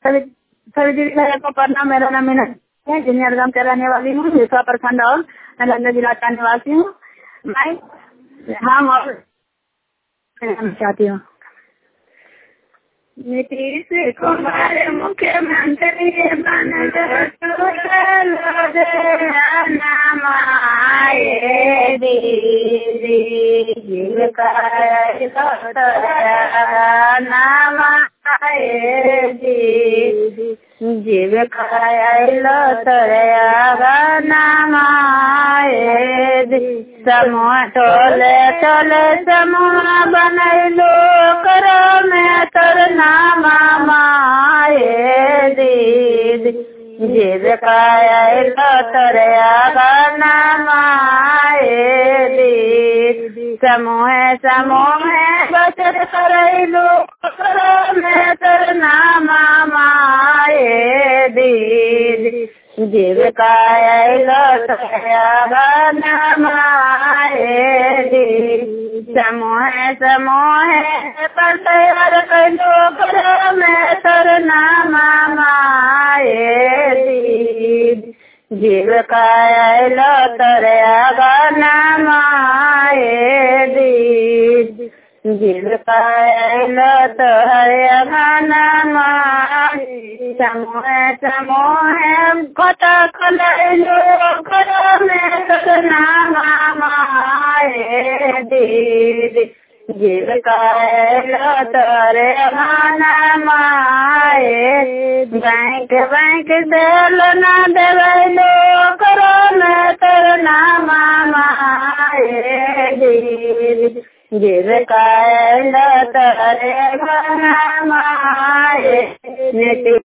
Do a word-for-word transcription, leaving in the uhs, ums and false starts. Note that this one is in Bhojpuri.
सभी सभी दीदी भाइयों को प्रणाम। मेरा नाम मीना है, जिनियर गांव के रहने वाली हूँ, विश्वा प्रखंड और नालंदा जिला का निवासी हूँ। मैं हम और चाहती हूँ नीतीश कुमार मुख्यमंत्री बन नाम आए दीदी नाम आए दीदी जीव खायलो तोरा नाम आए दीदी समूह टोले टोले समूह बनैलो करो में तोर नाम आए दीदी जीव खायलो तोरा नाम आए दीदी समूह समूह बचत करैलो करो में तोर नाम आए दीदी जीव कायलो तोरा नाम आए दीदी समूह समूह पर कैलो करो में तोर नाम आए दीदी जीव कायलो तोरा नाम आए दीदी जीव कायलो तोरा नाम समूह समूह कथा कलैलो करो में तोर नाम आए दीदी जीव कायलो तोरा नाम आए बैंक बैंक देल ना देवैलो करो में तोर नाम आए दीदी जीव कायलो तोरा नाम आए